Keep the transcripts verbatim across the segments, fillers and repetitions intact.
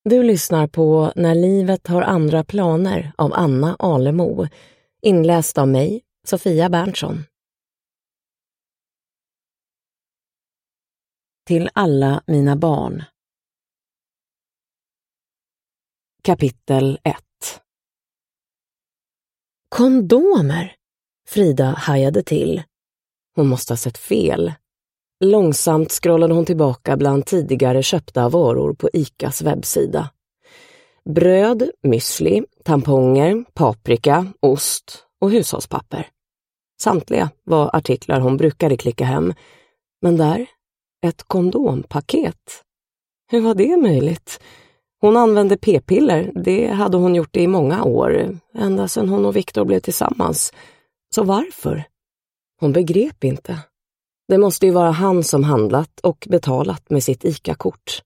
Du lyssnar på När livet har andra planer av Anna Alemo, inläst av mig, Sofia Berntsson. Till alla mina barn. Kapitel ett. Kondomer! Frida hajade till. Hon måste ha sett fel. Långsamt scrollade hon tillbaka bland tidigare köpta varor på ICAs webbsida. Bröd, müsli, tamponger, paprika, ost och hushållspapper. Samtliga var artiklar hon brukade klicka hem. Men där, ett kondompaket. Hur var det möjligt? Hon använde p-piller, det hade hon gjort i många år, ända sedan hon och Viktor blev tillsammans. Så varför? Hon begrep inte. Det måste ju vara han som handlat och betalat med sitt ICA-kort.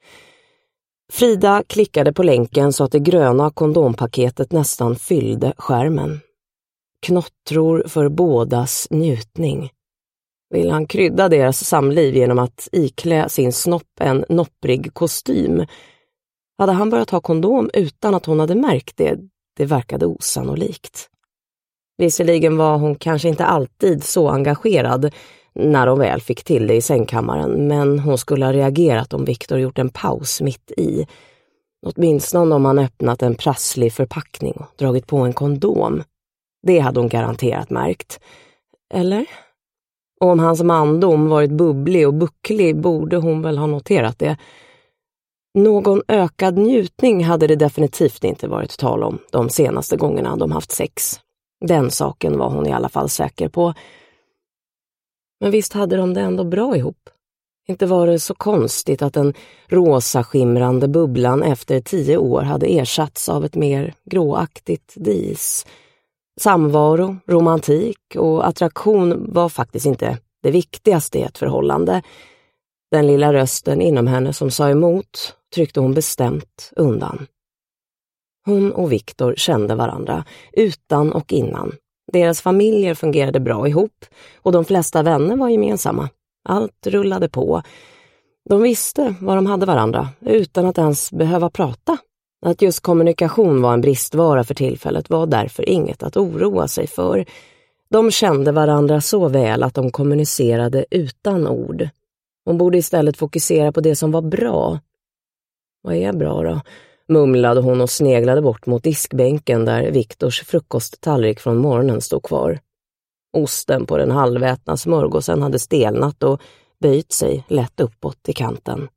Frida klickade på länken så att det gröna kondompaketet nästan fyllde skärmen. Knottror för bådas njutning. Vill han krydda deras samliv genom att iklä sin snopp en nopprig kostym? Hade han börjat ha kondom utan att hon hade märkt det? Det verkade osannolikt. Visserligen var hon kanske inte alltid så engagerad när de väl fick till det i sängkammaren, men hon skulle ha reagerat om Viktor gjort en paus mitt i. Åtminstone om han öppnat en prasslig förpackning och dragit på en kondom. Det hade hon garanterat märkt. Eller? Och om hans mandom varit bubblig och bucklig borde hon väl ha noterat det. Någon ökad njutning hade det definitivt inte varit tal om de senaste gångerna de haft sex. Den saken var hon i alla fall säker på. Men visst hade de det ändå bra ihop. Inte var det så konstigt att den rosa skimrande bubblan efter tio år hade ersatts av ett mer gråaktigt dis. Samvaro, romantik och attraktion var faktiskt inte det viktigaste i ett förhållande. Den lilla rösten inom henne som sa emot tryckte hon bestämt undan. Hon och Viktor kände varandra utan och innan. Deras familjer fungerade bra ihop och de flesta vänner var gemensamma. Allt rullade på. De visste vad de hade varandra utan att ens behöva prata. Att just kommunikation var en bristvara för tillfället var därför inget att oroa sig för. De kände varandra så väl att de kommunicerade utan ord. Hon borde istället fokusera på det som var bra. Vad är bra då? Mumlade hon och sneglade bort mot diskbänken där Viktors frukosttallrik från morgonen stod kvar. Osten på den halvätna smörgåsen hade stelnat och böjt sig lätt uppåt i kanten.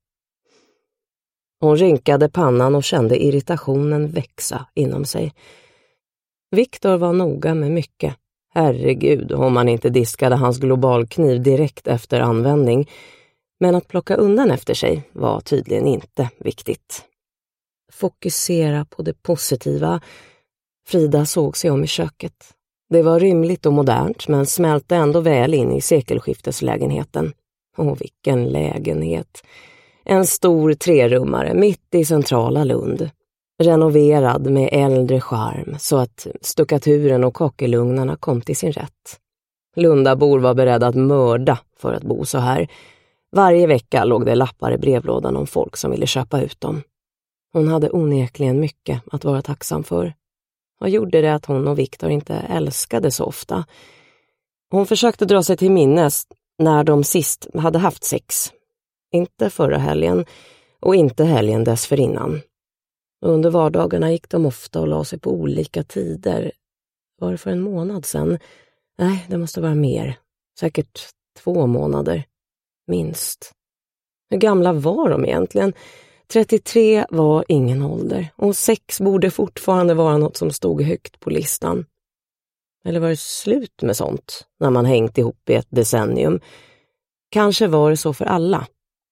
Hon rynkade pannan och kände irritationen växa inom sig. Viktor var noga med mycket. Herregud, om man inte diskade hans globalkniv direkt efter användning. Men att plocka undan efter sig var tydligen inte viktigt. Fokusera på det positiva. Frida såg sig om i köket. Det var rymligt och modernt men smälte ändå väl in i sekelskifteslägenheten. Åh, vilken lägenhet. En stor trerummare mitt i centrala Lund. Renoverad med äldre charm så att stuckaturen och kakelugnarna kom till sin rätt. Lundabor var beredda att mörda för att bo så här. Varje vecka låg det lappar i brevlådan om folk som ville köpa ut dem. Hon hade onekligen mycket att vara tacksam för. Vad gjorde det att hon och Viktor inte älskade så ofta? Hon försökte dra sig till minnes när de sist hade haft sex. Inte förra helgen och inte helgen dessförinnan. Under vardagarna gick de ofta och la sig på olika tider. Var det för en månad sedan? Nej, det måste vara mer. Säkert två månader. Minst. Hur gamla var de egentligen? trettiotre var ingen ålder och sex borde fortfarande vara något som stod högt på listan. Eller var det slut med sånt när man hängt ihop i ett decennium? Kanske var det så för alla.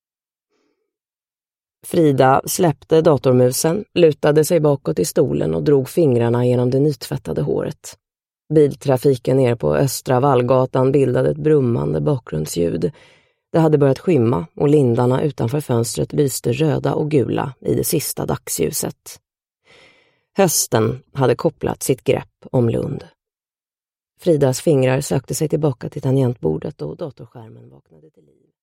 Frida släppte datormusen, lutade sig bakåt i stolen och drog fingrarna genom det nytvättade håret. Biltrafiken nere på Östra Vallgatan bildade ett brummande bakgrundsljud. Det hade börjat skymma och lindarna utanför fönstret lyste röda och gula i det sista dagsljuset. Hösten hade kopplat sitt grepp om Lund. Fridas fingrar sökte sig tillbaka till tangentbordet och datorskärmen vaknade till liv.